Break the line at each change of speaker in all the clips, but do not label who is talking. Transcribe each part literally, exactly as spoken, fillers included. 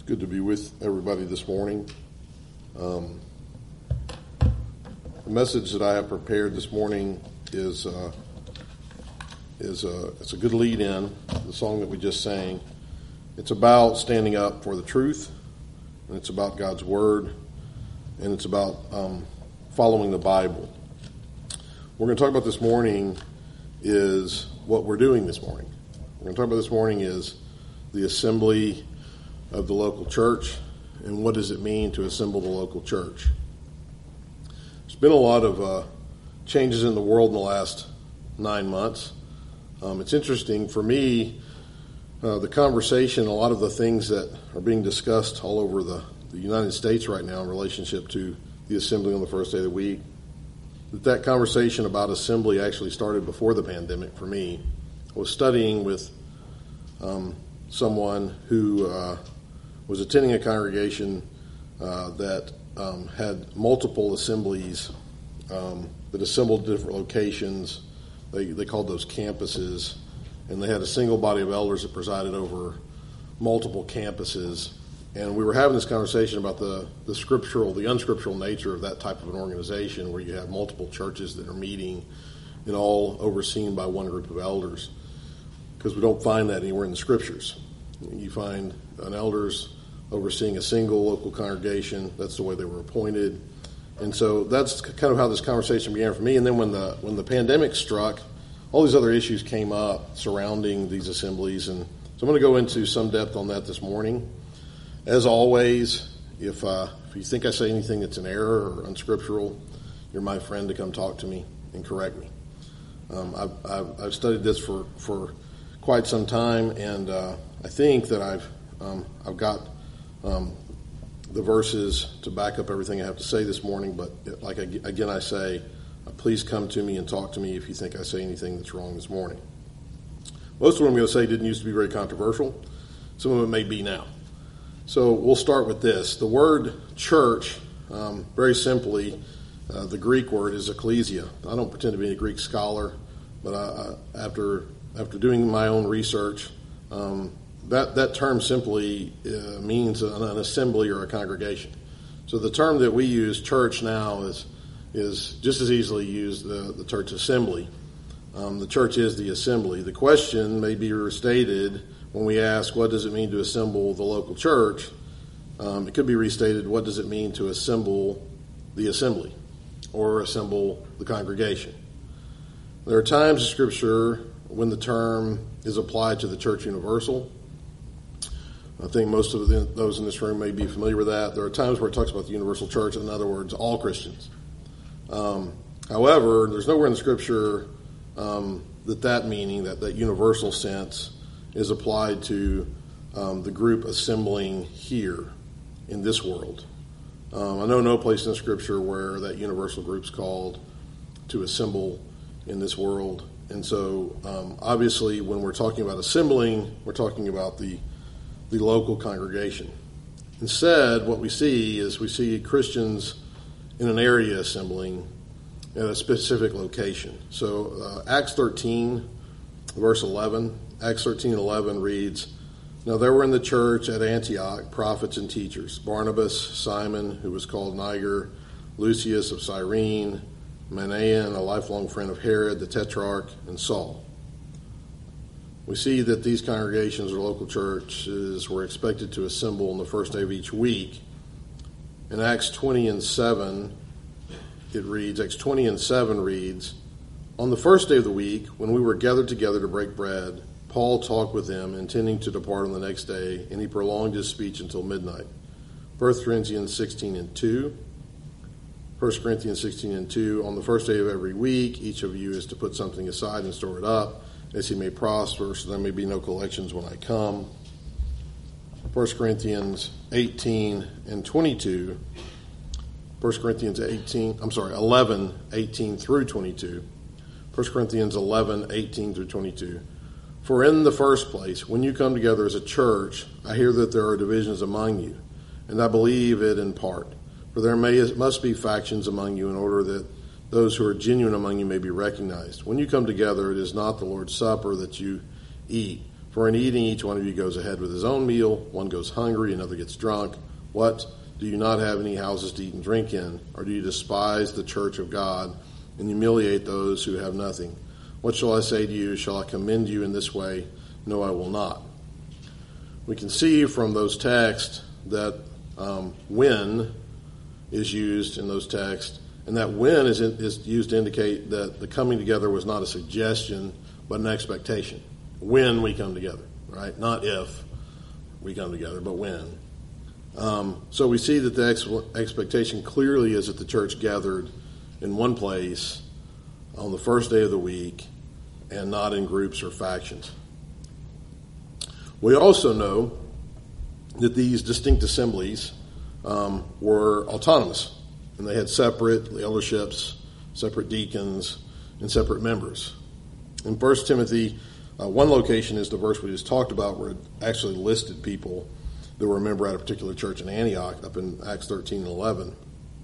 Good to be with everybody this morning. Um, the message that I have prepared this morning is uh, is uh, it's a good lead in. The song that we just sang. It's about standing up for the truth, and it's about God's word, and it's about um, following the Bible. We're going to talk about this morning is what we're doing this morning. We're going to talk about this morning is the assembly of the local church, and what does it mean to assemble the local church. There's been a lot of uh, changes in the world in the last nine months. Um, it's interesting for me, uh, the conversation, a lot of the things that are being discussed all over the, the United States right now in relationship to the assembly on the first day of the week, that that conversation about assembly actually started before the pandemic for me. I was studying with um, someone who uh, was attending a congregation uh, that um, had multiple assemblies um, that assembled different locations. They, they called those campuses, and they had a single body of elders that presided over multiple campuses. And we were having this conversation about the, the scriptural, the unscriptural nature of that type of an organization where you have multiple churches that are meeting and all overseen by one group of elders, because we don't find that anywhere in the scriptures. You find an elders overseeing a single local congregation. That's the way they were appointed. And so that's kind of how this conversation began for me. And then when the when the pandemic struck, all these other issues came up surrounding these assemblies. And so I'm going to go into some depth on that this morning. As always, if uh, if you think I say anything that's an error or unscriptural, you're my friend to come talk to me and correct me. Um, I've, I've, I've studied this for, for quite some time, and uh, I think that I've um, I've got um, the verses to back up everything I have to say this morning. But like I, again, I say, uh, please come to me and talk to me if you think I say anything that's wrong this morning. Most of what I'm going to say didn't used to be very controversial. Some of it may be now. So we'll start with this. The word church, um, very simply, uh, the Greek word is ecclesia. I don't pretend to be a Greek scholar, but I, I, after after doing my own research, um, that that term simply uh, means an, an assembly or a congregation. So the term that we use, church, now is is just as easily used the, the church assembly. Um, the church is the assembly. The question may be restated when we ask, what does it mean to assemble the local church? Um, it could be restated, what does it mean to assemble the assembly or assemble the congregation? There are times in Scripture when the term is applied to the church universal. I think most of the, those in this room may be familiar with that. There are times where it talks about the universal church, in other words, all Christians. Um, however, there's nowhere in the Scripture um, that that meaning, that, that universal sense, is applied to um, the group assembling here in this world. Um, I know no place in the Scripture where that universal group's called to assemble in this world. And so, um, obviously, when we're talking about assembling, we're talking about the the local congregation. Instead, what we see is we see Christians in an area assembling at a specific location. So, uh, Acts thirteen, verse eleven, Acts thirteen eleven reads, "Now there were in the church at Antioch prophets and teachers, Barnabas, Simon, who was called Niger, Lucius of Cyrene, Manaen, a lifelong friend of Herod the Tetrarch, and Saul." We see that these congregations or local churches were expected to assemble on the first day of each week. In Acts twenty and seven, it reads, Acts twenty and seven reads, "On the first day of the week, when we were gathered together to break bread, Paul talked with them, intending to depart on the next day, and he prolonged his speech until midnight." First Corinthians sixteen and two. First Corinthians sixteen and two, "On the first day of every week, each of you is to put something aside and store it up, as he may prosper, so there may be no collections when I come." First Corinthians eighteen and twenty-two. First Corinthians eighteen, I'm sorry, eleven, eighteen through twenty-two. First Corinthians eleven, eighteen through twenty-two. "For in the first place, when you come together as a church, I hear that there are divisions among you, and I believe it in part. For there may must be factions among you in order that those who are genuine among you may be recognized. When you come together, it is not the Lord's Supper that you eat. For in eating, each one of you goes ahead with his own meal. One goes hungry, another gets drunk. What? Do you not have any houses to eat and drink in? Or do you despise the church of God and humiliate those who have nothing? What shall I say to you? Shall I commend you in this way? No, I will not. We can see from those texts that um, when is used in those texts, and that when is, is used to indicate that the coming together was not a suggestion, but an expectation. When we come together, right? Not if we come together, but when. Um, so we see that the ex- expectation clearly is that the church gathered in one place on the first day of the week and not in groups or factions. We also know that these distinct assemblies um, were autonomous, and they had separate elderships, separate deacons, and separate members. In First Timothy, uh, one location is the verse we just talked about, where it actually listed people that were a member at a particular church in Antioch, up in Acts thirteen and eleven.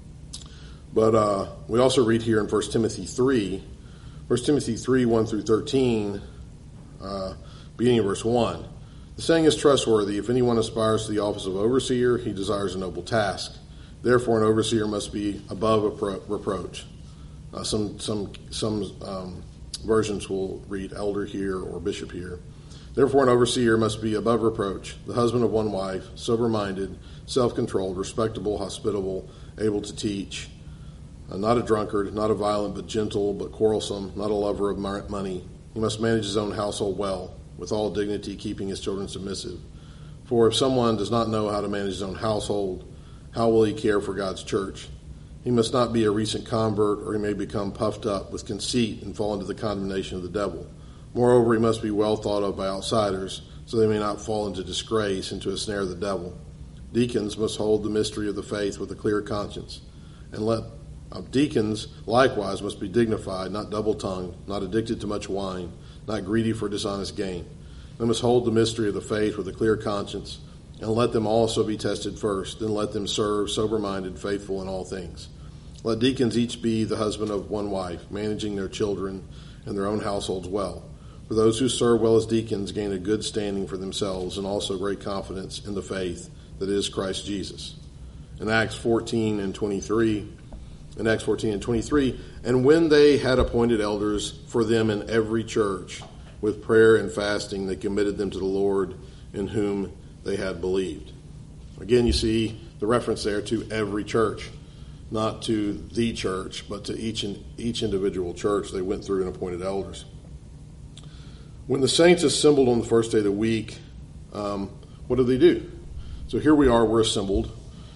But uh, we also read here in First Timothy three, First Timothy three, one through thirteen, uh, beginning of verse one. The saying is trustworthy. If anyone aspires to the office of overseer, he desires a noble task. Therefore, an overseer must be above appro- reproach. Uh, some some some um, versions will read elder here or bishop here. Therefore, an overseer must be above reproach, the husband of one wife, sober-minded, self-controlled, respectable, hospitable, able to teach, uh, not a drunkard, not a violent, but gentle, but quarrelsome, not a lover of money. He must manage his own household well, with all dignity, keeping his children submissive. For if someone does not know how to manage his own household, how will he care for God's church? He must not be a recent convert, or he may become puffed up with conceit and fall into the condemnation of the devil. Moreover, he must be well thought of by outsiders, so they may not fall into disgrace, into a snare of the devil. Deacons must hold the mystery of the faith with a clear conscience, and let uh, deacons likewise must be dignified, not double-tongued, not addicted to much wine, not greedy for dishonest gain. They must hold the mystery of the faith with a clear conscience, and let them also be tested first. Then let them serve sober-minded, faithful in all things. Let deacons each be the husband of one wife, managing their children and their own households well. For those who serve well as deacons gain a good standing for themselves and also great confidence in the faith that is Christ Jesus. In Acts fourteen and twenty-three, in Acts fourteen and twenty-three, and when they had appointed elders for them in every church, with prayer and fasting, they committed them to the Lord in whom they had believed. Again, you see the reference there to every church, not to the church, but to each and each individual church. They went through and appointed elders. When the saints assembled on the first day of the week, um, what did they do? So here we are, we're assembled,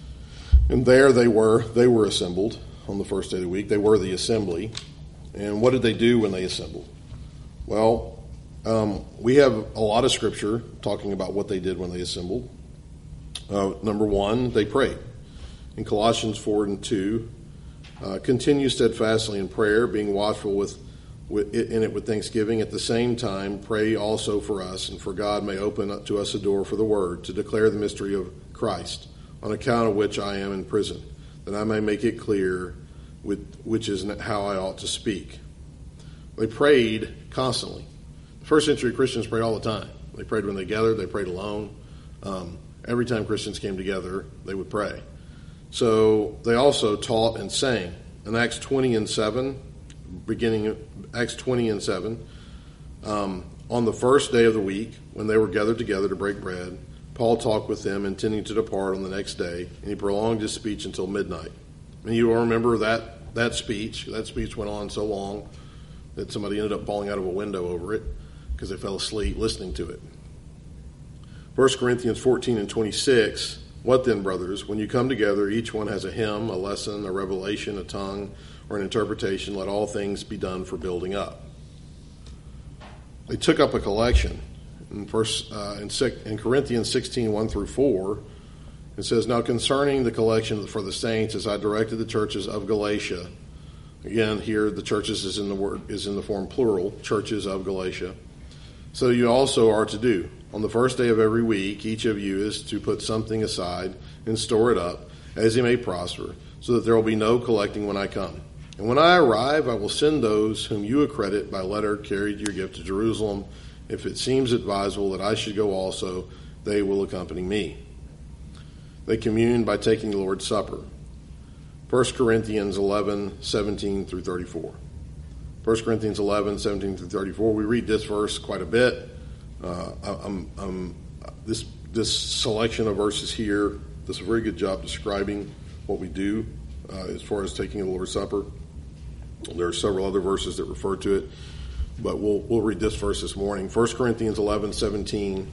and there they were, they were assembled on the first day of the week. They were the assembly. And what did they do when they assembled? Well, um, we have a lot of scripture talking about what they did when they assembled. Uh, number one, they prayed. In Colossians four and two, uh, continue steadfastly in prayer, being watchful with, with in it with thanksgiving. At the same time, pray also for us, and for God may open up to us a door for the word, to declare the mystery of Christ, on account of which I am in prison, that I may make it clear with which is how I ought to speak. They prayed constantly. The first century Christians prayed all the time. They prayed when they gathered, they prayed alone. Um, every time Christians came together, they would pray. So they also taught and sang. In Acts twenty and seven, beginning Acts twenty and seven, um, on the first day of the week, when they were gathered together to break bread, Paul talked with them, intending to depart on the next day, and he prolonged his speech until midnight. And you will remember that that speech. That speech went on so long that somebody ended up falling out of a window over it because they fell asleep listening to it. First Corinthians fourteen and twenty-six, what then, brothers? When you come together, each one has a hymn, a lesson, a revelation, a tongue, or an interpretation. Let all things be done for building up. They took up a collection. In, first, uh, in, in Corinthians sixteen, one through four, it says, now concerning the collection for the saints, as I directed the churches of Galatia. Again, here the churches is in the word is in the form plural, churches of Galatia. So you also are to do. On the first day of every week, each of you is to put something aside and store it up, as he may prosper, so that there will be no collecting when I come. And when I arrive, I will send those whom you accredit by letter carried your gift to Jerusalem, If it seems advisable that I should go also, they will accompany me. They communed by taking the Lord's Supper. First Corinthians eleven, seventeen through thirty-four. First Corinthians eleven, seventeen through thirty-four. We read this verse quite a bit. Uh, I'm, I'm, this, this selection of verses here does a very good job describing what we do uh, as far as taking the Lord's Supper. There are several other verses that refer to it, but we'll we'll read this verse this morning. First Corinthians eleven, seventeen.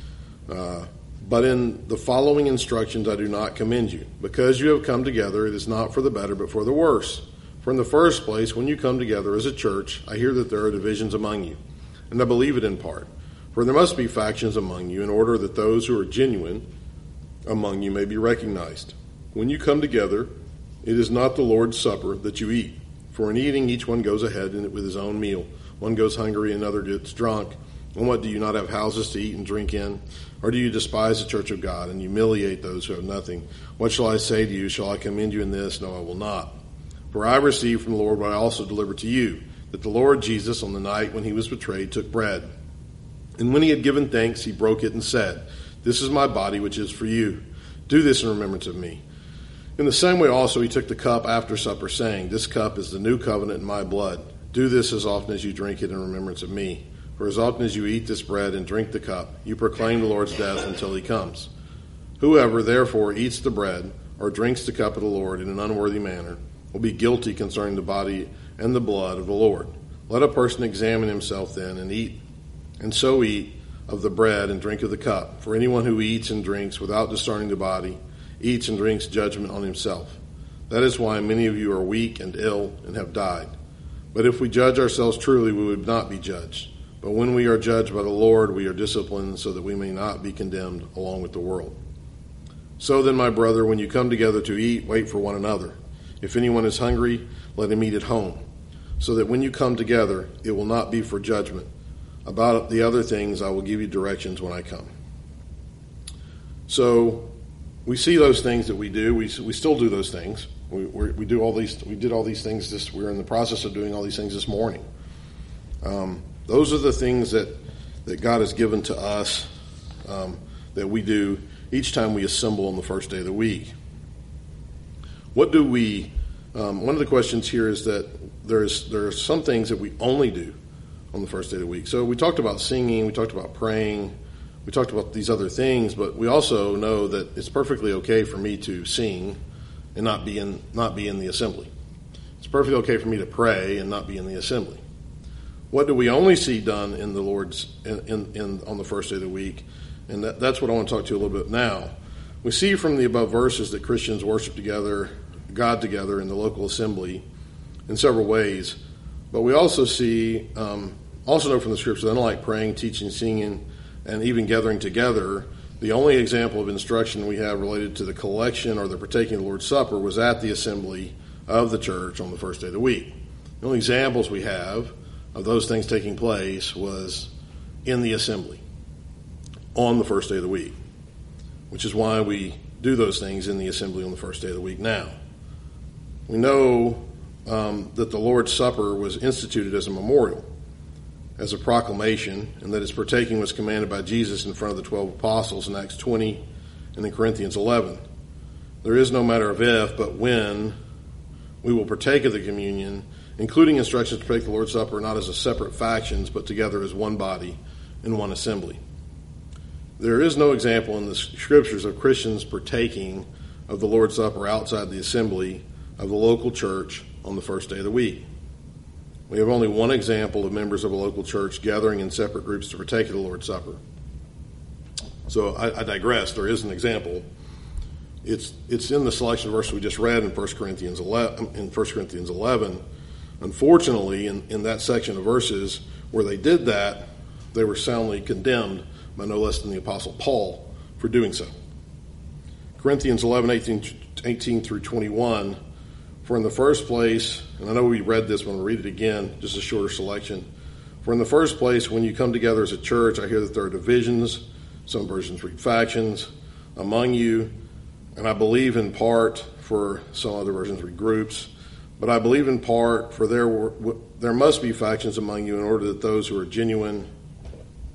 Uh, but in the following instructions I do not commend you, because you have come together, it is not for the better, but for the worse. For in the first place, when you come together as a church, I hear that there are divisions among you, and I believe it in part. For there must be factions among you, in order that those who are genuine among you may be recognized. When you come together, it is not the Lord's Supper that you eat. For in eating, each one goes ahead with his own meal. One goes hungry, another gets drunk. And what, do you not have houses to eat and drink in? Or do you despise the church of God and humiliate those who have nothing? What shall I say to you? Shall I commend you in this? No, I will not. For I received from the Lord what I also delivered to you, that the Lord Jesus, on the night when he was betrayed, took bread. And when he had given thanks, he broke it and said, This is my body, which is for you. Do this in remembrance of me. In the same way also he took the cup after supper, saying, This cup is the new covenant in my blood. Do this as often as you drink it in remembrance of me. For as often as you eat this bread and drink the cup, you proclaim the Lord's death until he comes. Whoever therefore eats the bread or drinks the cup of the Lord in an unworthy manner will be guilty concerning the body and the blood of the Lord. Let a person examine himself then and eat, and so eat of the bread and drink of the cup. For anyone who eats and drinks without discerning the body eats and drinks judgment on himself. That is why many of you are weak and ill and have died. But if we judge ourselves truly, we would not be judged. But when we are judged by the Lord, we are disciplined so that we may not be condemned along with the world. So then, my brother, when you come together to eat, wait for one another. If anyone is hungry, let him eat at home, so that when you come together, it will not be for judgment. About the other things, I will give you directions when I come. So we see those things that we do. We we still do those things. We we, we do all these. We did all these things. This we're in the process of doing all these things this morning. Um, those are the things that that God has given to us um, that we do each time we assemble on the first day of the week. What do we? Um, one of the questions here is that there's there are some things that we only do on the first day of the week. So we talked about singing. We talked about praying. We talked about these other things, but we also know that it's perfectly okay for me to sing and not be in not be in the assembly. It's perfectly okay for me to pray and not be in the assembly. What do we only see done in the Lord's in, in, in on the first day of the week? And that, that's what I want to talk to you a little bit now. We see from the above verses that Christians worship together, God together in the local assembly in several ways. But we also see, um, also know from the scriptures that unlike praying, teaching, singing, and even gathering together, the only example of instruction we have related to the collection or the partaking of the Lord's Supper was at the assembly of the church on the first day of the week. The only examples we have of those things taking place was in the assembly on the first day of the week, which is why we do those things in the assembly on the first day of the week now. We know um, that the Lord's Supper was instituted as a memorial, as a proclamation, and that its partaking was commanded by Jesus in front of the twelve apostles in Acts twenty and in Corinthians eleven. There is no matter of if, but when we will partake of the communion, including instructions to take the Lord's Supper not as a separate factions, but together as one body in one assembly. There is no example in the scriptures of Christians partaking of the Lord's Supper outside the assembly of the local church on the first day of the week. We have only one example of members of a local church gathering in separate groups to partake of the Lord's Supper. So I, I digress. There is an example. It's it's in the selection verse we just read in First Corinthians eleven. In First Corinthians eleven, unfortunately, in, in that section of verses where they did that, they were soundly condemned by no less than the Apostle Paul for doing so. Corinthians eleven, eighteen, eighteen through twenty-one. For in the first place, and I know we read this when we read it again, just a shorter selection. For in the first place, when you come together as a church, I hear that there are divisions, some versions read factions, among you, and I believe in part, for some other versions read groups, but I believe in part, for there were, there must be factions among you in order that those who are genuine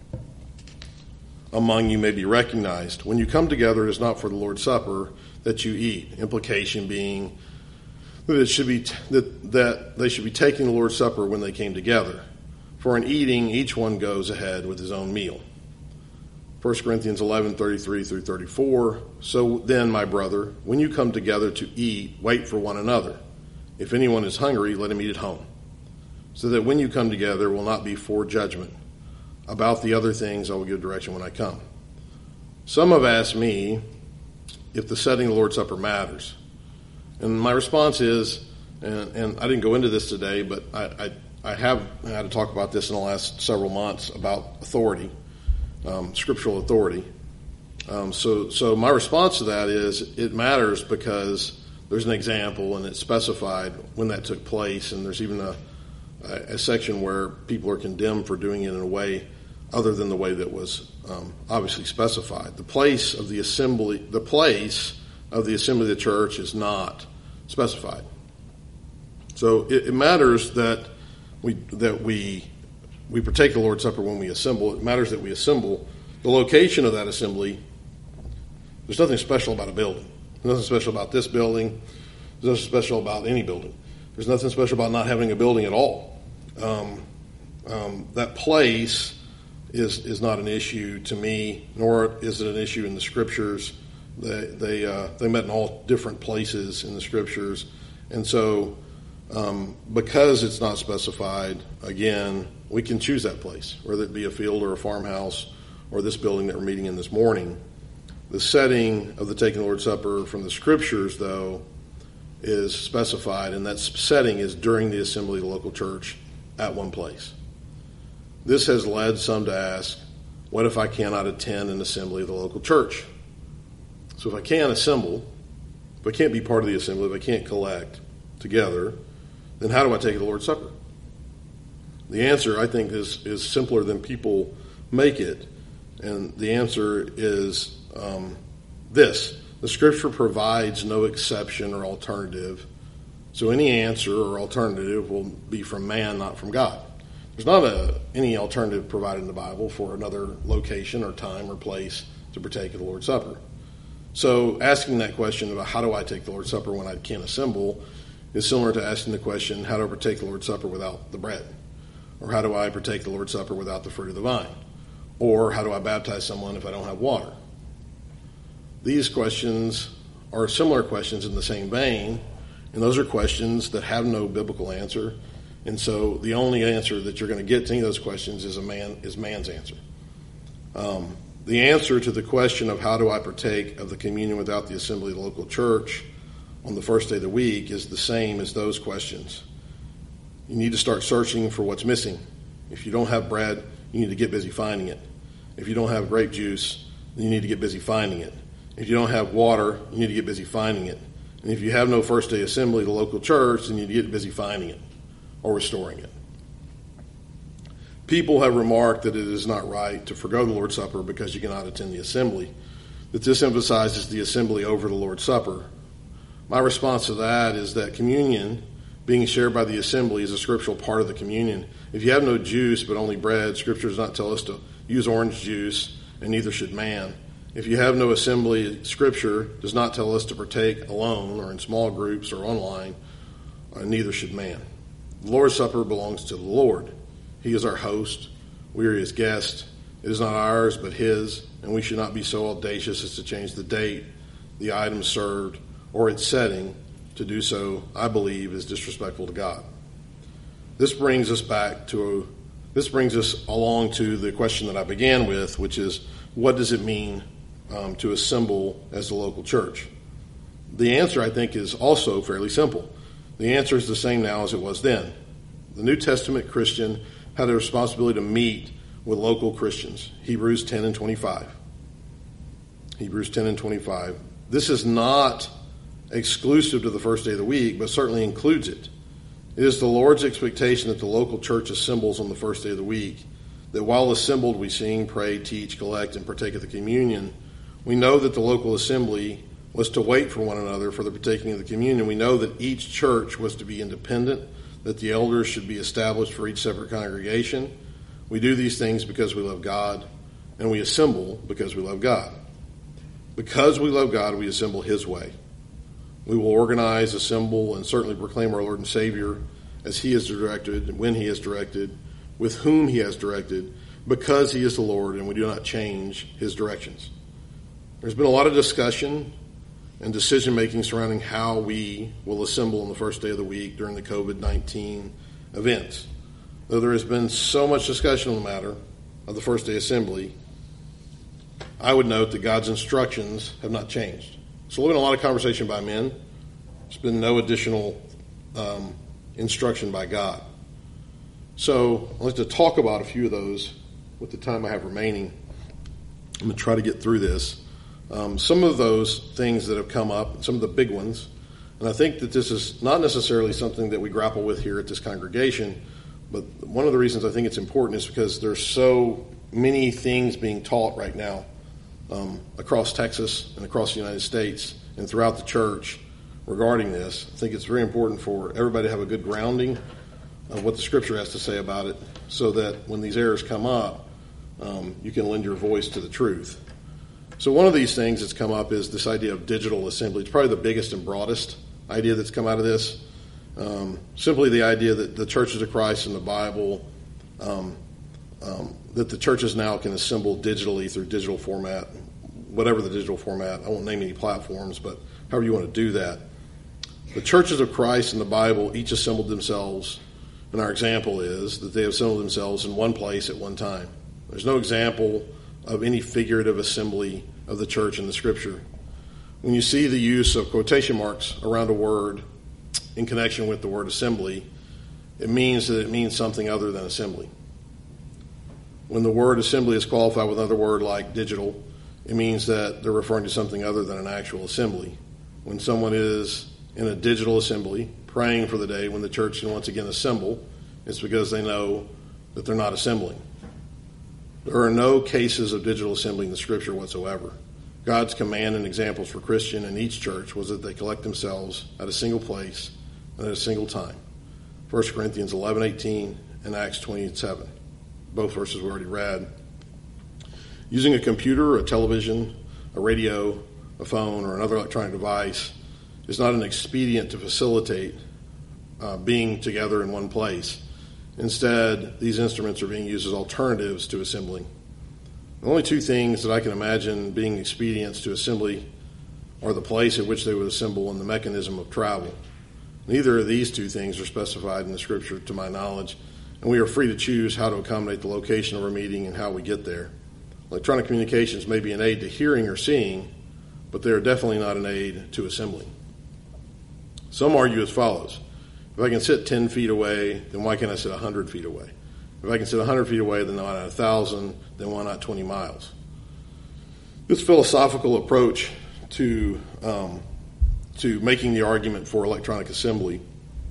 among you may be recognized. When you come together, it is not for the Lord's Supper that you eat. Implication being that it should be t- that that they should be taking the Lord's Supper when they came together. For in eating, each one goes ahead with his own meal. First Corinthians eleven, thirty-three through thirty-four. So then, my brother, when you come together to eat, wait for one another. If anyone is hungry, let him eat at home, so that when you come together, it will not be for judgment. About the other things, I will give direction when I come. Some have asked me if the setting of the Lord's Supper matters. And my response is, and, and I didn't go into this today, but I, I, I have had to talk about this in the last several months about authority, um, scriptural authority. Um, so, so my response to that is it matters because there's an example and it's specified when that took place, and there's even a, a, a section where people are condemned for doing it in a way other than the way that was um, obviously specified. The place of the assembly, the place of the assembly of the church is not specified. So it, it matters that we that we we partake the Lord's Supper when we assemble. It matters that we assemble. The location of that assembly. There's nothing special about a building. There's nothing special about this building. There's nothing special about any building. There's nothing special about not having a building at all. Um, um, that place is is not an issue to me, nor is it an issue in the Scriptures. They they uh, they met in all different places in the Scriptures, and so um, because it's not specified, again, we can choose that place, whether it be a field or a farmhouse or this building that we're meeting in this morning. The setting of the taking of the Lord's Supper from the Scriptures, though, is specified, and that setting is during the assembly of the local church at one place. This has led some to ask, what if I cannot attend an assembly of the local church? So if I can't assemble, if I can't be part of the assembly, if I can't collect together, then how do I take the Lord's Supper? The answer, I think, is, is simpler than people make it. And the answer is um, this. The Scripture provides no exception or alternative. So any answer or alternative will be from man, not from God. There's not a, any alternative provided in the Bible for another location or time or place to partake of the Lord's Supper. So asking that question about how do I take the Lord's Supper when I can't assemble is similar to asking the question, how do I partake the Lord's Supper without the bread? Or how do I partake the Lord's Supper without the fruit of the vine? Or how do I baptize someone if I don't have water? These questions are similar questions in the same vein, and those are questions that have no biblical answer. And so the only answer that you're going to get to any of those questions is a man is man's answer. Um, the answer to the question of how do I partake of the communion without the assembly of the local church on the first day of the week is the same as those questions. You need to start searching for what's missing. If you don't have bread, you need to get busy finding it. If you don't have grape juice, then you need to get busy finding it. If you don't have water, you need to get busy finding it. And if you have no first day assembly of the local church, then you need to get busy finding it or restoring it. People have remarked that it is not right to forgo the Lord's Supper because you cannot attend the assembly, that this emphasizes the assembly over the Lord's Supper. My response to that is that communion, being shared by the assembly, is a scriptural part of the communion. If you have no juice but only bread, Scripture does not tell us to use orange juice, and neither should man. If you have no assembly, Scripture does not tell us to partake alone or in small groups or online, and neither should man. The Lord's Supper belongs to the Lord. He is our host. We are his guests. It is not ours but his, and we should not be so audacious as to change the date, the items served, or its setting. To do so, I believe, is disrespectful to God. This brings us back to, this brings us along to the question that I began with, which is, what does it mean um, to assemble as the local church? The answer, I think, is also fairly simple. The answer is the same now as it was then. The New Testament Christian had a responsibility to meet with local Christians. Hebrews ten and twenty-five. Hebrews ten and twenty-five. This is not exclusive to the first day of the week, but certainly includes it. It is the Lord's expectation that the local church assembles on the first day of the week, that while assembled we sing, pray, teach, collect, and partake of the communion. We know that the local assembly was to wait for one another for the partaking of the communion. We know that each church was to be independent, that the elders should be established for each separate congregation. We do these things because we love God and we assemble because we love God. Because we love God, we assemble His way. We will organize, assemble, and certainly proclaim our Lord and Savior as He has directed, when He has directed, with whom He has directed, because He is the Lord, and we do not change His directions. There's been a lot of discussion and decision-making surrounding how we will assemble on the first day of the week during the covid nineteen events. Though there has been so much discussion on the matter of the first day assembly, I would note that God's instructions have not changed. So there's been a lot of conversation by men. There's been no additional um, instruction by God. So I'd like to talk about a few of those with the time I have remaining. I'm going to try to get through this. Um, some of those things that have come up, some of the big ones, and I think that this is not necessarily something that we grapple with here at this congregation, but one of the reasons I think it's important is because there's so many things being taught right now um, across Texas and across the United States and throughout the church regarding this. I think it's very important for everybody to have a good grounding of what the Scripture has to say about it, so that when these errors come up, um, you can lend your voice to the truth. So one of these things that's come up is this idea of digital assembly. It's probably the biggest and broadest idea that's come out of this. Um, simply the idea that the churches of Christ in the Bible, um, um, that the churches now can assemble digitally through digital format, whatever the digital format. I won't name any platforms, but however you want to do that. The churches of Christ in the Bible each assembled themselves, and our example is that they have assembled themselves in one place at one time. There's no example of any figurative assembly of the church in the Scripture. When you see the use of quotation marks around a word in connection with the word assembly, it means that it means something other than assembly. When the word assembly is qualified with another word like digital, it means that they're referring to something other than an actual assembly. When someone is in a digital assembly, praying for the day when the church can once again assemble, it's because they know that they're not assembling. There are no cases of digital assembly in the Scripture whatsoever. God's command and examples for Christian in each church was that they collect themselves at a single place and at a single time. First Corinthians eleven eighteen and Acts twenty-seven. Both verses we already read. Using a computer, a television, a radio, a phone, or another electronic device is not an expedient to facilitate uh, being together in one place. Instead, these instruments are being used as alternatives to assembling. The only two things that I can imagine being expedients to assembly are the place at which they would assemble and the mechanism of travel. Neither of these two things are specified in the Scripture, to my knowledge, and we are free to choose how to accommodate the location of our meeting and how we get there. Electronic communications may be an aid to hearing or seeing, but they are definitely not an aid to assembling. Some argue as follows: if I can sit ten feet away, then why can't I sit one hundred feet away? If I can sit one hundred feet away, then why not one thousand? Then why not twenty miles? This philosophical approach to um, to making the argument for electronic assembly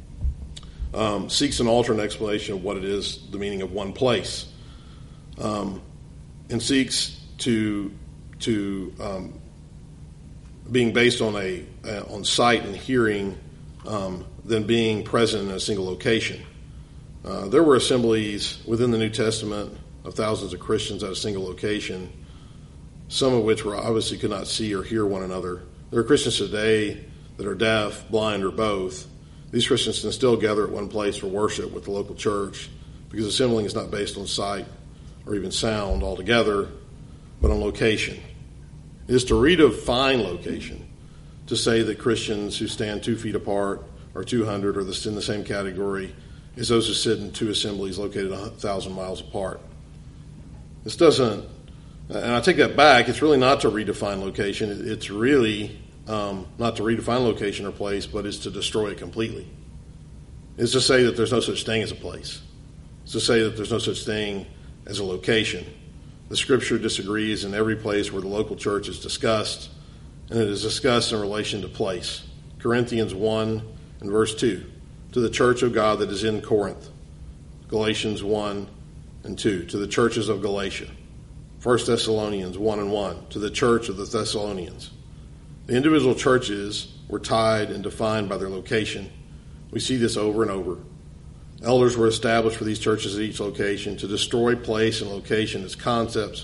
um, seeks an alternate explanation of what it is, the meaning of one place, um, and seeks to to um, being based on a uh, on sight and hearing um, than being present in a single location. Uh, there were assemblies within the New Testament of thousands of Christians at a single location, some of which were obviously could not see or hear one another. There are Christians today that are deaf, blind, or both. These Christians can still gather at one place for worship with the local church, because assembling is not based on sight or even sound altogether, but on location. It is to redefine location to say that Christians who stand two feet apart or two hundred are in the same category as those who sit in two assemblies located a thousand miles apart. This doesn't, and I take that back, it's really not to redefine location. It's really um, not to redefine location or place, but it's to destroy it completely. It's to say that there's no such thing as a place. It's to say that there's no such thing as a location. The Scripture disagrees in every place where the local church is discussed, and it is discussed in relation to place. Corinthians one and verse two, to the church of God that is in Corinth. Galatians one and two, to the churches of Galatia. First Thessalonians one and one, to the church of the Thessalonians. The individual churches were tied and defined by their location. We see this over and over. Elders were established for these churches at each location to destroy place and location as concepts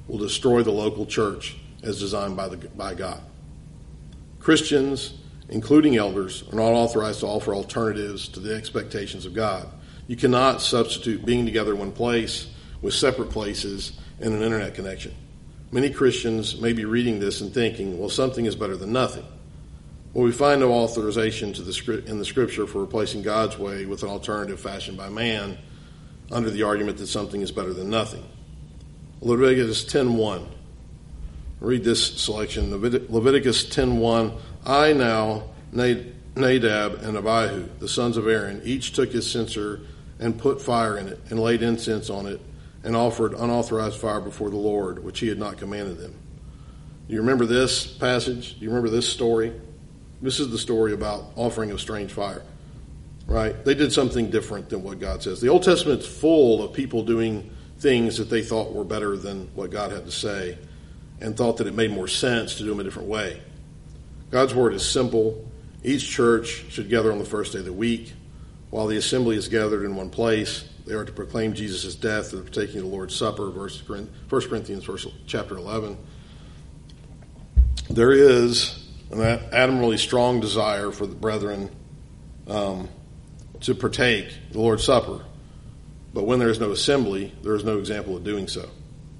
will destroy the local church as designed by, the, by God. Christians, including elders, are not authorized to offer alternatives to the expectations of God. You cannot substitute being together in one place with separate places and an internet connection. Many Christians may be reading this and thinking, well, something is better than nothing. Well, we find no authorization to the, in the Scripture for replacing God's way with an alternative fashioned by man under the argument that something is better than nothing. Leviticus ten one. Read this selection. Leviticus ten one. I now, Nadab and Abihu, the sons of Aaron, each took his censer and put fire in it and laid incense on it and offered unauthorized fire before the Lord, which he had not commanded them. Do you remember this passage? Do you remember this story? This is the story about offering of strange fire, right? They did something different than what God says. The Old Testament's full of people doing things that they thought were better than what God had to say and thought that it made more sense to do them a different way. God's word is simple. Each church should gather on the first day of the week. While the assembly is gathered in one place, they are to proclaim Jesus' death and partaking of the Lord's Supper, First Corinthians chapter eleven. There is an admirably strong desire for the brethren um, to partake the Lord's Supper. But when there is no assembly, there is no example of doing so.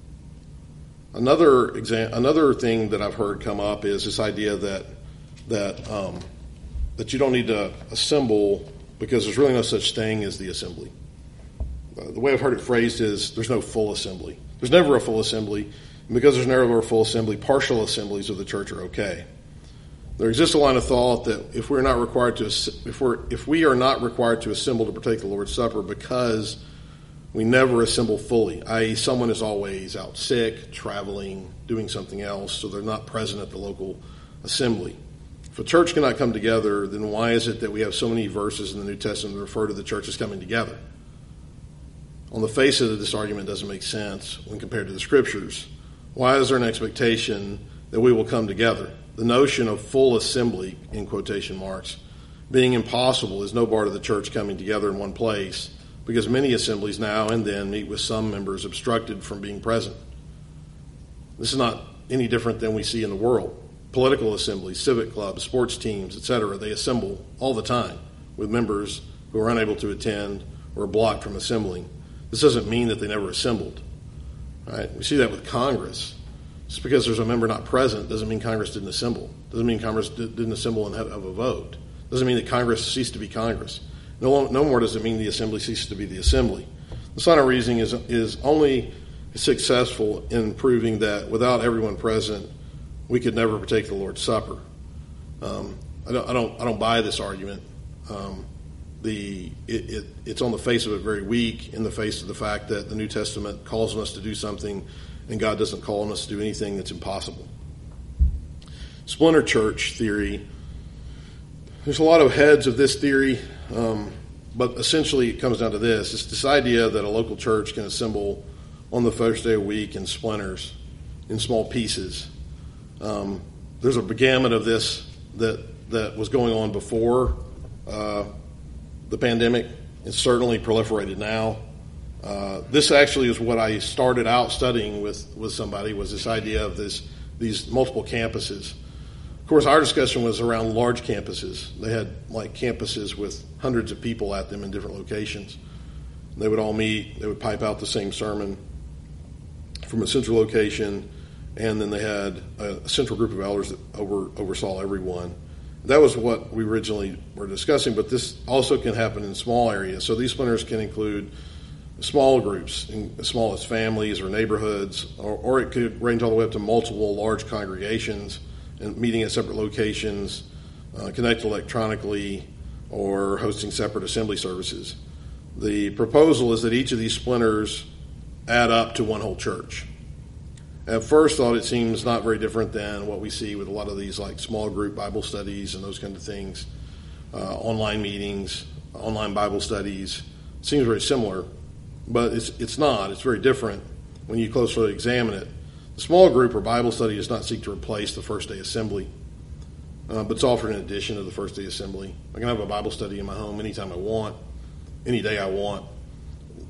Another exam- another thing that I've heard come up is this idea that that um, that you don't need to assemble because there's really no such thing as the assembly. Uh, the way I've heard it phrased is there's no full assembly. There's never a full assembly. And because there's never a full assembly, partial assemblies of the church are okay. There exists a line of thought that if we're not required to, if we're if we are not required to assemble to partake the Lord's Supper because we never assemble fully, that is, someone is always out sick, traveling, doing something else, so they're not present at the local assembly. If a church cannot come together, then why is it that we have so many verses in the New Testament that refer to the church as coming together? On the face of it, this argument doesn't make sense when compared to the Scriptures. Why is there an expectation that we will come together? The notion of full assembly, in quotation marks, being impossible is no part of the church coming together in one place, because many assemblies now and then meet with some members obstructed from being present. This is not any different than we see in the world. Political assemblies, civic clubs, sports teams, et cetera, they assemble all the time with members who are unable to attend or are blocked from assembling. This doesn't mean that they never assembled. Right? We see that with Congress. Just because there's a member not present doesn't mean Congress didn't assemble. Doesn't mean Congress didn't assemble and have a vote. Doesn't mean that Congress ceased to be Congress. No, no more does it mean the assembly ceases to be the assembly. This line of reasoning is is only successful in proving that without everyone present, we could never partake the Lord's Supper. Um, I don't, I don't, I don't buy this argument. Um, the it, it, it's on the face of it very weak, in the face of the fact that the New Testament calls on us to do something, and God doesn't call on us to do anything that's impossible. Splinter church theory. There's a lot of heads of this theory, um, but essentially it comes down to this. It's this idea that a local church can assemble on the first day of the week in splinters, in small pieces. Um, there's a gamut of this that that was going on before uh, the pandemic. It's certainly proliferated now. Uh, this actually is what I started out studying with, with somebody, was this idea of this these multiple campuses. Of course, our discussion was around large campuses. They had like campuses with hundreds of people at them in different locations. They would all meet. They would pipe out the same sermon from a central location, and then they had a central group of elders that over, oversaw everyone. That was what we originally were discussing, but this also can happen in small areas. So these splinters can include small groups, as small as families or neighborhoods, or, or it could range all the way up to multiple large congregations and meeting at separate locations, uh, connected electronically, or hosting separate assembly services. The proposal is that each of these splinters add up to one whole church. At first thought, it seems not very different than what we see with a lot of these like small group Bible studies and those kind of things, uh, online meetings, online Bible studies. It seems very similar, but it's it's not. It's very different when you closely examine it. The small group or Bible study does not seek to replace the first day assembly, uh, but it's offered in addition to the first day assembly. I can have a Bible study in my home anytime I want, any day I want.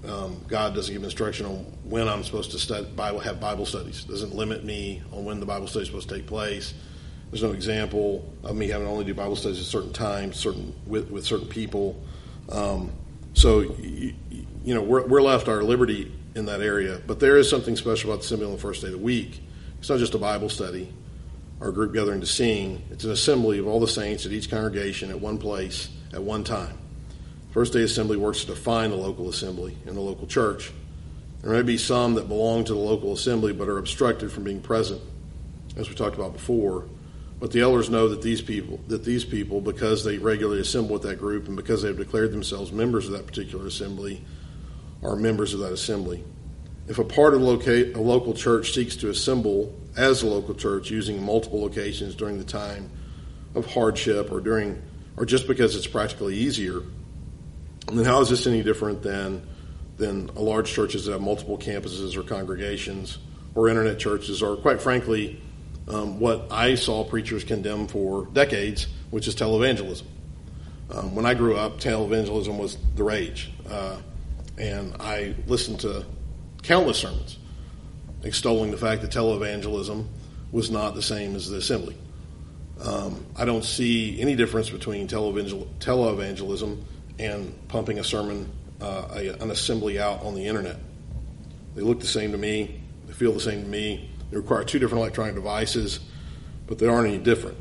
Um, God doesn't give instruction on when I'm supposed to study, Bible, have Bible studies. Doesn't limit me on when the Bible study is supposed to take place. There's no example of me having to only do Bible studies at certain times, certain with, with certain people. Um, so, you, you know, we're, we're left our liberty in that area. But there is something special about the assembly on the first day of the week. It's not just a Bible study or a group gathering to sing. It's an assembly of all the saints at each congregation at one place at one time. First Day Assembly works to define the local assembly in the local church. There may be some that belong to the local assembly but are obstructed from being present, as we talked about before. But the elders know that these people, that these people, because they regularly assemble with that group and because they have declared themselves members of that particular assembly, are members of that assembly. If a part of locate, a local church seeks to assemble as a local church using multiple locations during the time of hardship or during, or just because it's practically easier, then how is this any different than than a large churches that have multiple campuses or congregations or internet churches or, quite frankly, um, what I saw preachers condemn for decades, which is televangelism. Um, when I grew up, televangelism was the rage. Uh, and I listened to countless sermons extolling the fact that televangelism was not the same as the assembly. Um, I don't see any difference between televangel- televangelism and pumping a sermon, uh, a, an assembly out on the internet. They look the same to me. They feel the same to me. They require two different electronic devices, but they aren't any different.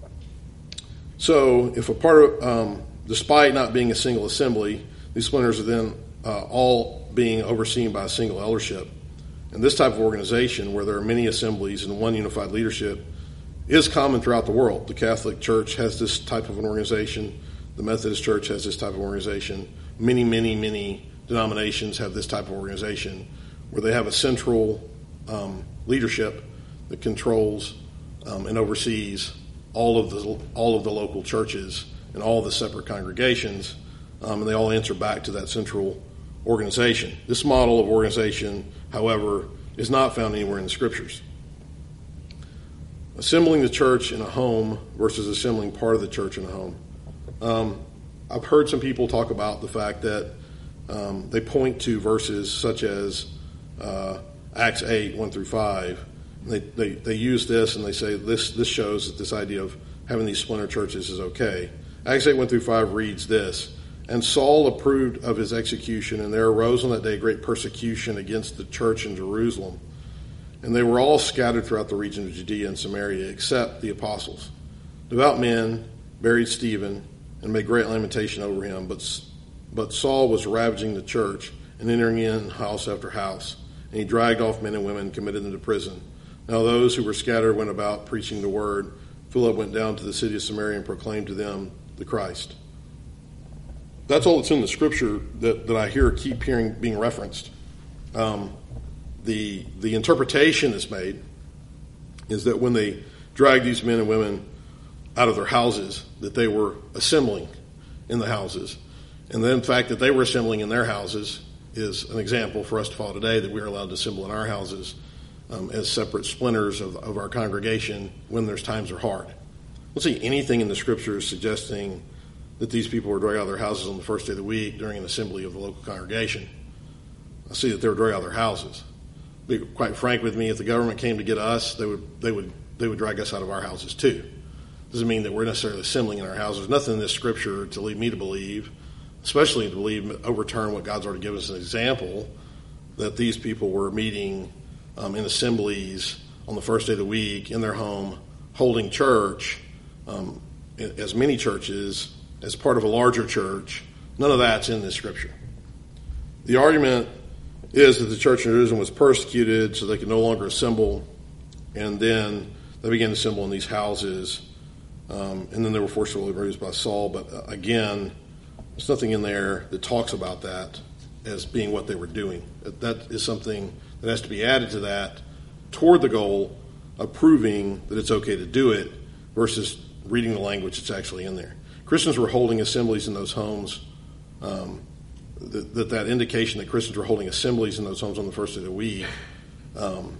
So if a part of, um, despite not being a single assembly, these splinters are then uh, all being overseen by a single eldership. And this type of organization, where there are many assemblies and one unified leadership, is common throughout the world. The Catholic Church has this type of an organization. The Methodist Church has this type of organization. Many, many, many denominations have this type of organization where they have a central um, leadership that controls um, and oversees all of the all of the local churches and all of the separate congregations, um, and they all answer back to that central organization. This model of organization, however, is not found anywhere in the Scriptures. Assembling the church in a home versus assembling part of the church in a home. Um, I've heard some people talk about the fact that um, they point to verses such as uh, Acts eight, one through five. And they, they, they use this and they say this, this shows that this idea of having these splinter churches is okay. Acts eight, one through five reads this: "And Saul approved of his execution, and there arose on that day great persecution against the church in Jerusalem. And they were all scattered throughout the region of Judea and Samaria, except the apostles. Devout men buried Stephen and made great lamentation over him. But, but Saul was ravaging the church and entering in house after house. And he dragged off men and women and committed them to prison. Now those who were scattered went about preaching the word. Philip went down to the city of Samaria and proclaimed to them the Christ." That's all that's in the Scripture that, that I hear keep hearing being referenced. Um, the the interpretation that's made is that when they dragged these men and women out of their houses, that they were assembling in the houses. And then the fact that they were assembling in their houses is an example for us to follow today, that we are allowed to assemble in our houses um, as separate splinters of, of our congregation when there's times are hard. I don't see anything in the Scriptures suggesting that these people were dragged out of their houses on the first day of the week during an assembly of the local congregation. I see that they were dragged out of their houses. Be quite frank with me, if the government came to get us, they would they would they would drag us out of our houses too. Doesn't mean that we're necessarily assembling in our houses. There's nothing in this Scripture to lead me to believe, especially to believe overturn what God's already given us an example, that these people were meeting um, in assemblies on the first day of the week in their home, holding church, um, as many churches, as part of a larger church. None of that's in this Scripture. The argument is that the church in Jerusalem was persecuted, so they could no longer assemble, and then they began to assemble in these houses, um, and then they were forcibly raised by Saul. But uh, again, there's nothing in there that talks about that as being what they were doing. That, that is something that has to be added to that toward the goal of proving that it's okay to do it versus reading the language that's actually in there. Christians were holding assemblies in those homes. Um, that, that that indication that Christians were holding assemblies in those homes on the first day of the week um,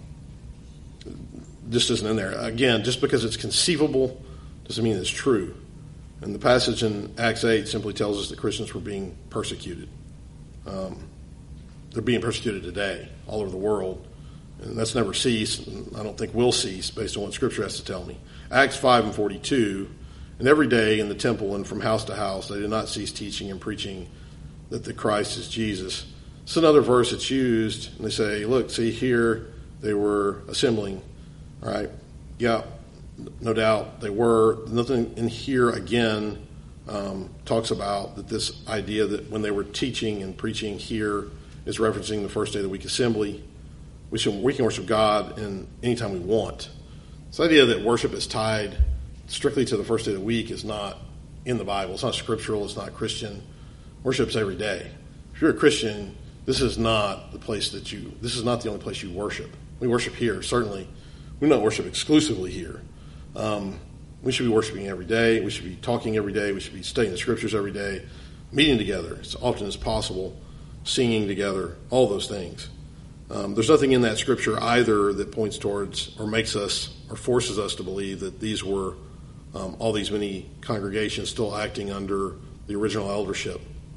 just isn't in there. Again, just because it's conceivable doesn't mean it's true. And the passage in Acts eight simply tells us that Christians were being persecuted. Um, they're being persecuted today all over the world. And that's never ceased, and I don't think will cease based on what Scripture has to tell me. Acts five and forty-two, and every day in the temple and from house to house, they did not cease teaching and preaching that the Christ is Jesus. It's another verse that's used, and they say, look, see here, they were assembling, right? Yeah, no doubt they were. Nothing in here, again, um, talks about that this idea that when they were teaching and preaching here is referencing the first day of the week assembly. We, should, we can worship God in anytime we want. This idea that worship is tied strictly to the first day of the week is not in the Bible. It's not scriptural. It's not Christian. Worship's every day. If you're a Christian, this is not the place that you, this is not the only place you worship. We worship here, certainly. We don't worship exclusively here. Um, we should be worshiping every day. We should be talking every day. We should be studying the scriptures every day, meeting together as often as possible, singing together, all those things. Um, there's nothing in that scripture either that points towards or makes us or forces us to believe that these were um, all these many congregations still acting under the original eldership.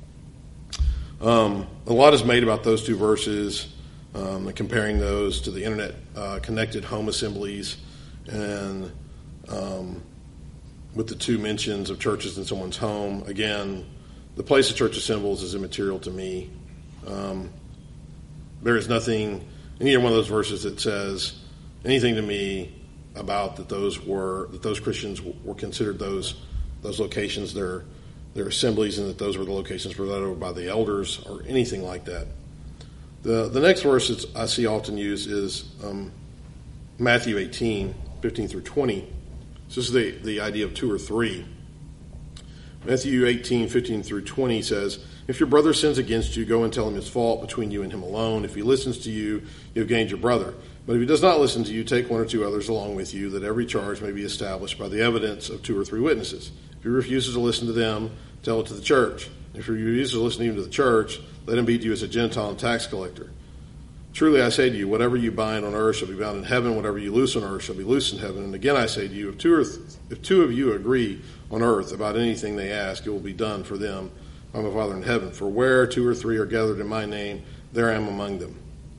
Um, a lot is made about those two verses, um, and comparing those to the internet uh, connected home assemblies, and um, with the two mentions of churches in someone's home. Again, the place the church assembles is immaterial to me. Um, There is nothing in either one of those verses that says anything to me about that those were that those Christians were considered those those locations their their assemblies, and that those were the locations provided over by the elders or anything like that. The the next verse that I see often used is um, Matthew eighteen, fifteen through twenty. So this is the, the idea of two or three. Matthew eighteen, fifteen through twenty says, if your brother sins against you, go and tell him his fault between you and him alone. If he listens to you, you have gained your brother. But if he does not listen to you, take one or two others along with you, that every charge may be established by the evidence of two or three witnesses. If he refuses to listen to them, tell it to the church. If he refuses to listen even to the church, let him be to you as a Gentile and tax collector. Truly I say to you, whatever you bind on earth shall be bound in heaven, whatever you loose on earth shall be loosed in heaven. And again I say to you, if two, or th- if two of you agree on earth about anything they ask, it will be done for them by my Father in heaven. For where two or three are gathered in my name, there I am among them.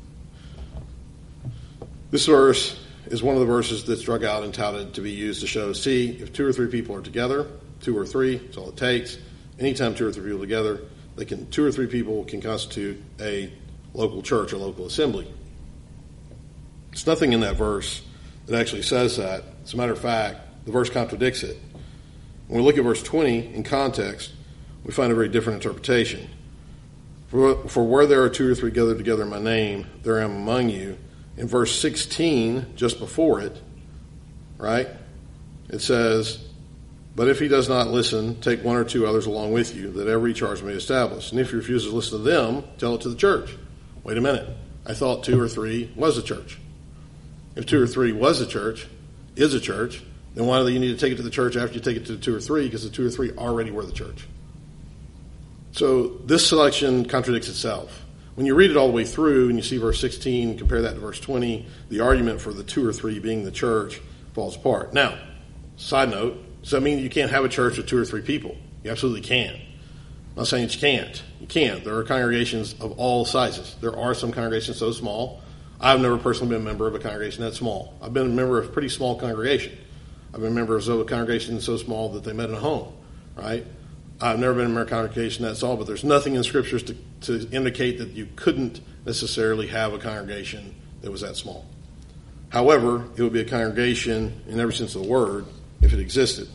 This verse is one of the verses that's drug out and touted to be used to show, see, if two or three people are together, two or three, that's all it takes. Anytime two or three people together, they can two or three people can constitute a local church or local assembly. There's nothing in that verse that actually says that. As a matter of fact, the verse contradicts it. When we look at verse twenty in context, we find a very different interpretation. For, for where there are two or three gathered together in my name, there I am among you. In verse sixteen, just before it, right, it says, but if he does not listen, take one or two others along with you, that every charge may be established. And if he refuses to listen to them, tell it to the church. Wait a minute. I thought two or three was a church. If two or three was a church, is a church, then why do you need to take it to the church after you take it to the two or three? Because the two or three already were the church. So this selection contradicts itself. When you read it all the way through and you see verse sixteen, compare that to verse twenty, the argument for the two or three being the church falls apart. Now, side note, does that mean you can't have a church with two or three people? You absolutely can. I'm not saying that you can't. You can't. There are congregations of all sizes. There are some congregations so small. I've never personally been a member of a congregation that small. I've been a member of a pretty small congregation. I've been a member of a congregation so small that they met in a home, right? I've never been a member of a congregation that small, but there's nothing in scriptures to, to indicate that you couldn't necessarily have a congregation that was that small. However, it would be a congregation in every sense of the word if it existed.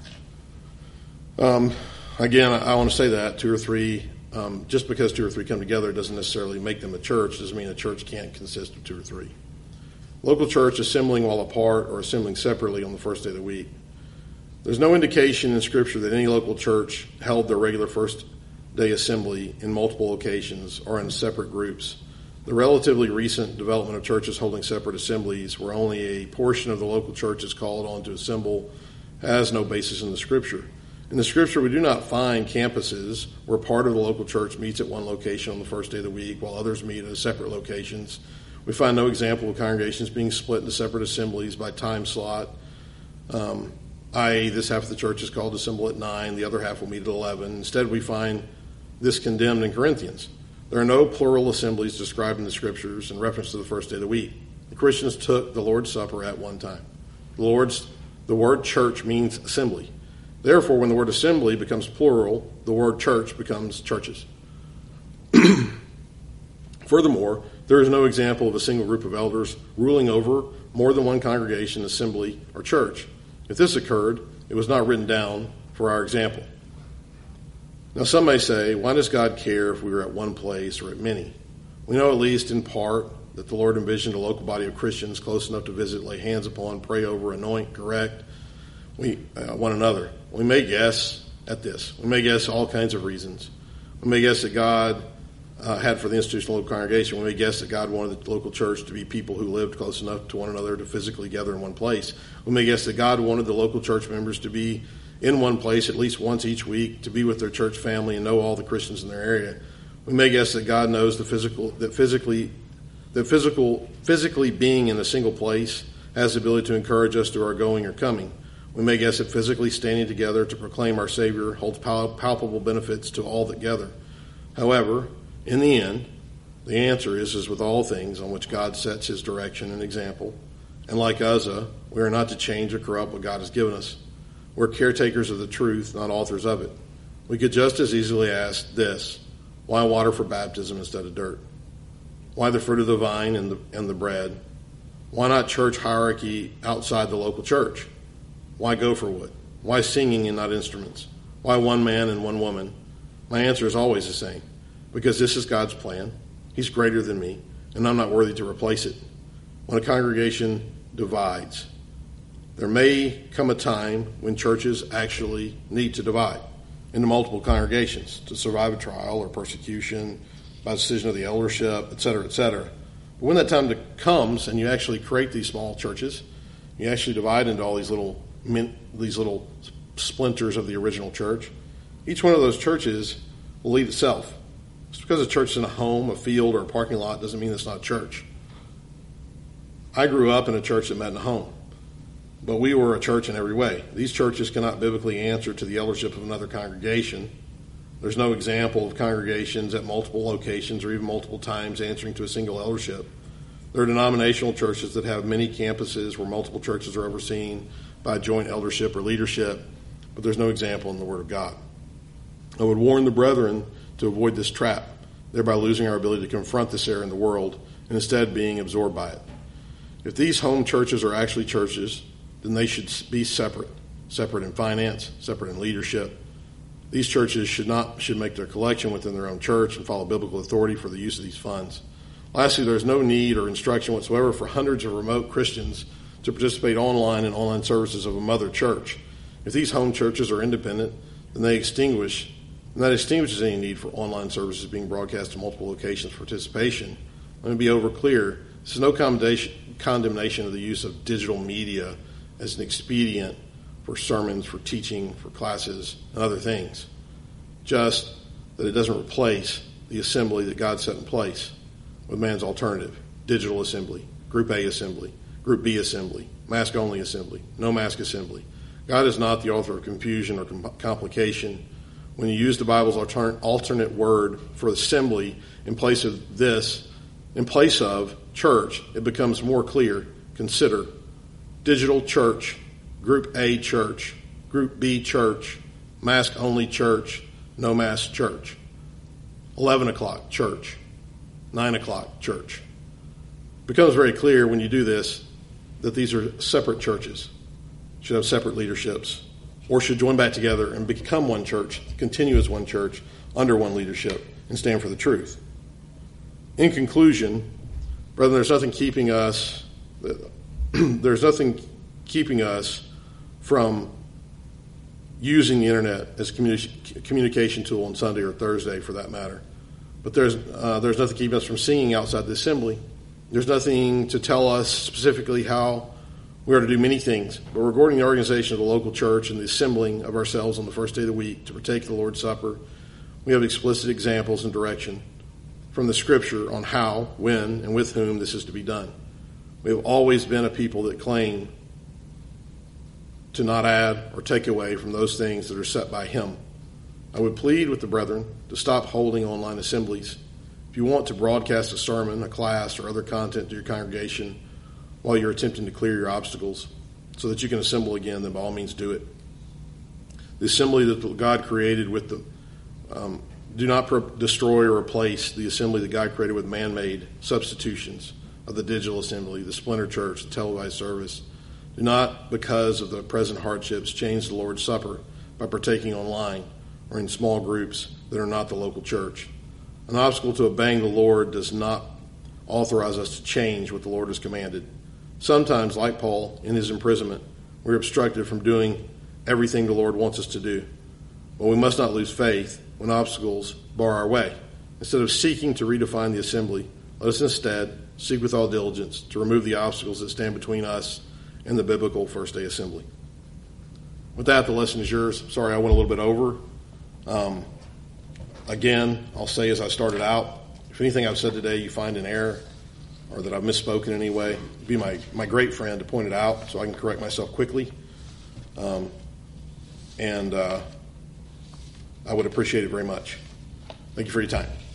Um, again, I, I want to say that two or three, um, just because two or three come together doesn't necessarily make them a church. Doesn't mean a church can't consist of two or three. Local church assembling while apart or assembling separately on the first day of the week. There's no indication in Scripture that any local church held their regular first day assembly in multiple locations or in separate groups. The relatively recent development of churches holding separate assemblies where only a portion of the local church is called on to assemble has no basis in the Scripture. In the Scripture, we do not find campuses where part of the local church meets at one location on the first day of the week while others meet at separate locations. We find no example of congregations being split into separate assemblies by time slot, um, that is this half of the church is called to assemble at nine, the other half will meet at eleven. Instead, we find this condemned in Corinthians. There are no plural assemblies described in the Scriptures in reference to the first day of the week. The Christians took the Lord's Supper at one time. The Lord's the word church means assembly. Therefore, when the word assembly becomes plural, the word church becomes churches. Furthermore, there is no example of a single group of elders ruling over more than one congregation, assembly, or church. If this occurred, it was not written down for our example. Now, some may say, why does God care if we are at one place or at many? We know, at least in part, that the Lord envisioned a local body of Christians close enough to visit, lay hands upon, pray over, anoint, correct we, uh, one another. We may guess at this. We may guess all kinds of reasons. We may guess that God uh, had for the institutional local congregation. We may guess that God wanted the local church to be people who lived close enough to one another to physically gather in one place. We may guess that God wanted the local church members to be in one place at least once each week, to be with their church family and know all the Christians in their area. We may guess that God knows the physical that physically that physical physically being in a single place has the ability to encourage us through our going or coming. We may guess that physically standing together to proclaim our Savior holds pal- palpable benefits to all that gather. However, in the end, the answer is, as with all things on which God sets his direction and example, and like Uzzah, we are not to change or corrupt what God has given us. We're caretakers of the truth, not authors of it. We could just as easily ask this: why water for baptism instead of dirt? Why the fruit of the vine and the, and the bread? Why not church hierarchy outside the local church? Why gopher wood? Why singing and not instruments? Why one man and one woman? My answer is always the same: because this is God's plan. He's greater than me, and I'm not worthy to replace it. When a congregation divides, there may come a time when churches actually need to divide into multiple congregations to survive a trial or persecution by decision of the eldership, et cetera, et cetera. But when that time comes and you actually create these small churches, you actually divide into all these little these little splinters of the original church, each one of those churches will lead itself. Just because a church is in a home, a field, or a parking lot doesn't mean it's not church. I grew up in a church that met in a home, but we were a church in every way. These churches cannot biblically answer to the eldership of another congregation. There's no example of congregations at multiple locations or even multiple times answering to a single eldership. There are denominational churches that have many campuses where multiple churches are overseen by joint eldership or leadership, but there's no example in the Word of God. I would warn the brethren to avoid this trap, thereby losing our ability to confront this error in the world and instead being absorbed by it. If these home churches are actually churches, then they should be separate, separate in finance, separate in leadership. These churches should not should make their collection within their own church and follow biblical authority for the use of these funds. Lastly, there is no need or instruction whatsoever for hundreds of remote Christians to participate online in online services of a mother church. If these home churches are independent, then they extinguish, and that extinguishes any need for online services being broadcast to multiple locations for participation. Let me be over clear. This is no condemnation of the use of digital media as an expedient for sermons, for teaching, for classes, and other things. Just that it doesn't replace the assembly that God set in place with man's alternative: digital assembly, Group A assembly, Group B assembly, mask-only assembly, no mask assembly. God is not the author of confusion or com- complication. When you use the Bible's altern- alternate word for assembly in place of this, in place of church, it becomes more clear. Consider digital church, Group A church, Group B church, mask-only church, no mask church. eleven o'clock church, nine o'clock church. It becomes very clear when you do this that these are separate churches, should have separate leaderships, or should join back together and become one church, continue as one church, under one leadership, and stand for the truth. In conclusion, brethren, there's nothing keeping us, there's nothing keeping us from using the internet as a communi- communication tool on Sunday or Thursday, for that matter. But there's uh, there's nothing keeping us from singing outside the assembly. There's nothing to tell us specifically how we are to do many things. But regarding the organization of the local church and the assembling of ourselves on the first day of the week to partake of the Lord's Supper, we have explicit examples and direction from the Scripture on how, when, and with whom this is to be done. We have always been a people that claim to not add or take away from those things that are set by Him. I would plead with the brethren to stop holding online assemblies If you want to broadcast a sermon, a class, or other content to your congregation while you're attempting to clear your obstacles so that you can assemble again, then by all means do it. The assembly that God created with the um, do not pro- destroy or replace the assembly that God created with man-made substitutions of the digital assembly, the splinter church, the televised service. Do not, because of the present hardships, change the Lord's Supper by partaking online or in small groups that are not the local church. An obstacle to obeying the Lord does not authorize us to change what the Lord has commanded. Sometimes, like Paul in his imprisonment, we're obstructed from doing everything the Lord wants us to do. But we must not lose faith when obstacles bar our way. Instead of seeking to redefine the assembly, let us instead seek with all diligence to remove the obstacles that stand between us and the biblical First Day Assembly. With that, the lesson is yours. Sorry I went a little bit over. Um, again, I'll say as I started out, if anything I've said today you find an error or that I've misspoken in any way, be my, my great friend to point it out so I can correct myself quickly. Um, and uh, I would appreciate it very much. Thank you for your time.